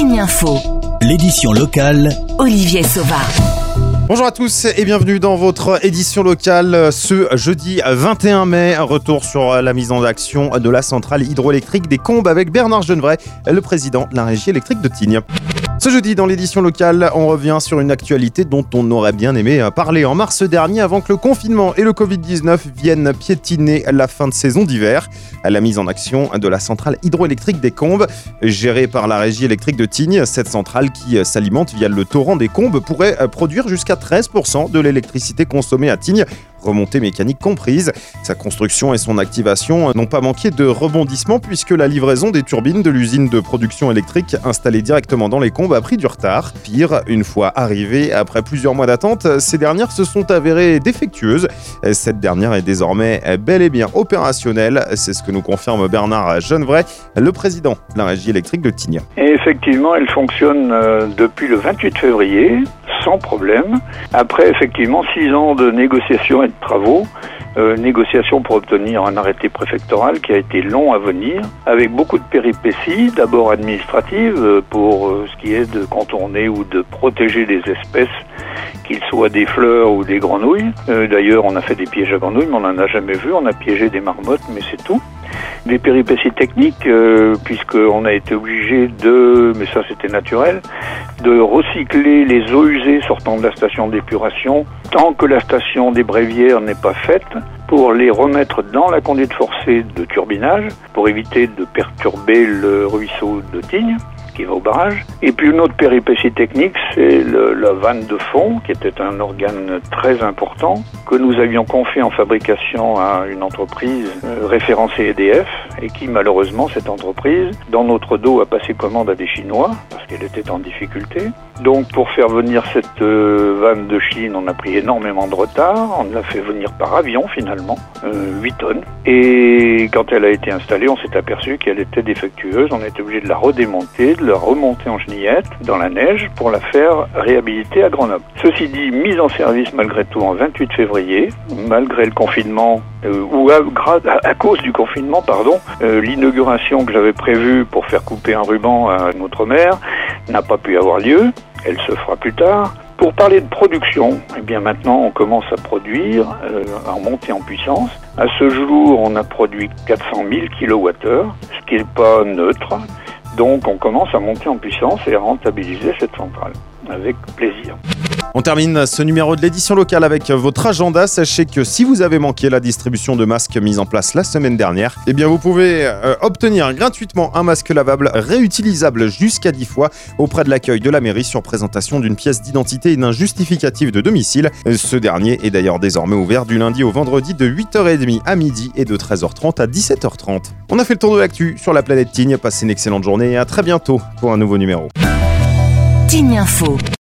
Tignes Info. L'édition locale. Olivier Sauvard. Bonjour à tous et bienvenue dans votre édition locale ce jeudi 21 mai. Retour sur la mise en action de la centrale hydroélectrique des Combes avec Bernard Genevray, le président de la régie électrique de Tignes. Ce jeudi, dans l'édition locale, on revient sur une actualité dont on aurait bien aimé parler en mars dernier avant que le confinement et le Covid-19 viennent piétiner la fin de saison d'hiver. La mise en action de la centrale hydroélectrique des Combes, gérée par la régie électrique de Tignes. Cette centrale qui s'alimente via le torrent des Combes pourrait produire jusqu'à 13% de l'électricité consommée à Tignes, remontée mécanique comprise. Sa construction et son activation n'ont pas manqué de rebondissements puisque la livraison des turbines de l'usine de production électrique installée directement dans les Combes a pris du retard. Pire, une fois arrivée, après plusieurs mois d'attente, ces dernières se sont avérées défectueuses. Cette dernière est désormais bel et bien opérationnelle. C'est ce que nous confirme Bernard Genevray, le président de la régie électrique de Tignes. Et effectivement, elle fonctionne depuis le 28 février, sans problème. Après, effectivement, 6 ans de négociations et de travaux, négociations pour obtenir un arrêté préfectoral qui a été long à venir, avec beaucoup de péripéties, d'abord administratives, pour ce qui est de contourner ou de protéger les espèces, qu'ils soient des fleurs ou des grenouilles. D'ailleurs, on a fait des pièges à grenouilles, mais on n'en a jamais vu. On a piégé des marmottes, mais c'est tout. Des péripéties techniques, puisqu'on a été obligé mais ça c'était naturel, de recycler les eaux usées sortant de la station d'épuration tant que la station des Brévières n'est pas faite, pour les remettre dans la conduite forcée de turbinage, pour éviter de perturber le ruisseau de Tignes qui va au barrage. Et puis une autre péripétie technique, c'est la vanne de fond, qui était un organe très important, que nous avions confié en fabrication à une entreprise référencée EDF, et qui malheureusement, cette entreprise, dans notre dos, a passé commande à des Chinois, parce qu'elle était en difficulté. Donc pour faire venir cette vanne de Chine, on a pris énormément de retard, on l'a fait venir par avion finalement, 8 tonnes. Et quand elle a été installée, on s'est aperçu qu'elle était défectueuse, on a été obligé de la redémonter, de la remonter en chenillette dans la neige pour la faire réhabiliter à Grenoble. Ceci dit, mise en service malgré tout en 28 février, malgré le confinement, à cause du confinement, l'inauguration que j'avais prévue pour faire couper un ruban à notre maire n'a pas pu avoir lieu, elle se fera plus tard. Pour parler de production, eh bien maintenant on commence à produire, à monter en puissance. À ce jour, on a produit 400 000 kWh, ce qui n'est pas neutre. Donc on commence à monter en puissance et à rentabiliser cette centrale, avec plaisir. On termine ce numéro de l'édition locale avec votre agenda. Sachez que si vous avez manqué la distribution de masques mise en place la semaine dernière, eh bien vous pouvez obtenir gratuitement un masque lavable réutilisable jusqu'à 10 fois auprès de l'accueil de la mairie sur présentation d'une pièce d'identité et d'un justificatif de domicile. Ce dernier est d'ailleurs désormais ouvert du lundi au vendredi de 8h30 à midi et de 13h30 à 17h30. On a fait le tour de l'actu sur la planète Tignes. Passez une excellente journée et à très bientôt pour un nouveau numéro. Tignes Info.